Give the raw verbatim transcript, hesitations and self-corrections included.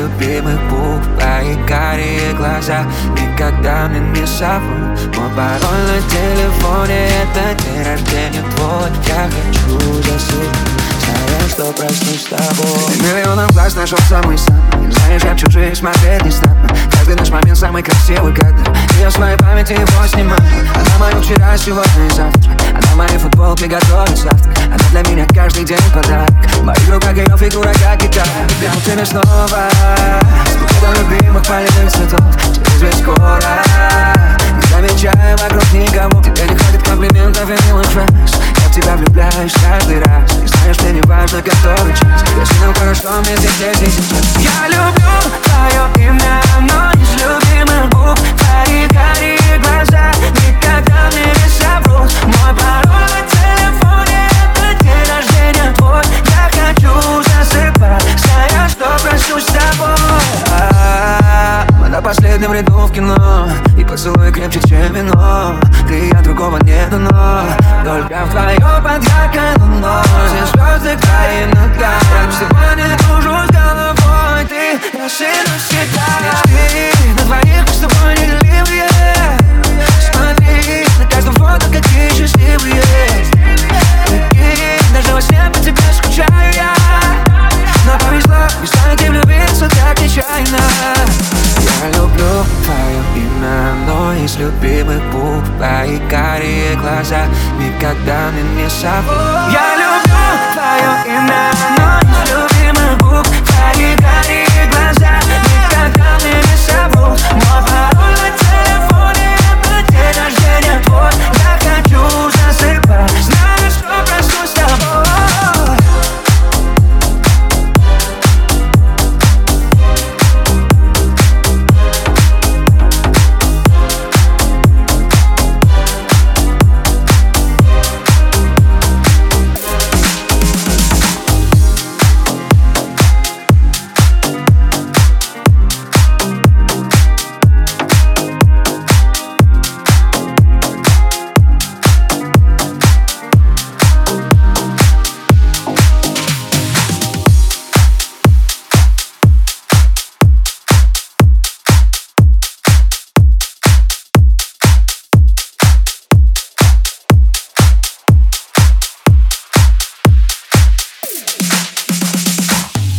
любимых губ, твои карие глаза никогда мне не соврут. Мой пароль на телефоне — это день рождения твой. Я хочу засыпать, зная, что проснусь с тобой. Миллионом глаз нашел самый самый. Знаешь, я в чужие смотреть не стану. Каждый наш момент самый красивый кадр. И я в своей памяти его снимаю. Она мою вчера, сегодня и завтра. Она в моей футболке готовит завтрак. Она для меня каждый день подарок. В моих руках ее фигура, как гитара. Я у тебя снова с букетом любимых полевых цветов. Через весь город, не замечая вокруг никого. Тебе не хватит комплиментов и милых фраз. Я в тебя влюбляюсь каждый раз. И знаешь, мне не важно, который час. Если нам хорошо вместе здесь и сейчас. Я люблю твое имя, но из любимых губ твои карие глаза никогда мне не соврут. Мой пароль на телефоне — это день рождения твой. Я хочу засыпать, зная, что проснусь с тобой. Мы на последнем ряду в кино, и поцелуй крепче, чем вино. Ты и я, другого не дано, только вдвоем под яркой луной. Здесь звезды краем нога. Сегодня дружу с головой, ты машина всегда. Мечты на двоих, мы с тобой неделимые. Смотри, на каждом фото какие счастливые. Прикинь, даже во сне по тебе скучаю я. Но повезло, не станете влюбиться так нечаянно. Я люблю твое имя, но из любимых губ твои карие глаза никогда мне не соврут.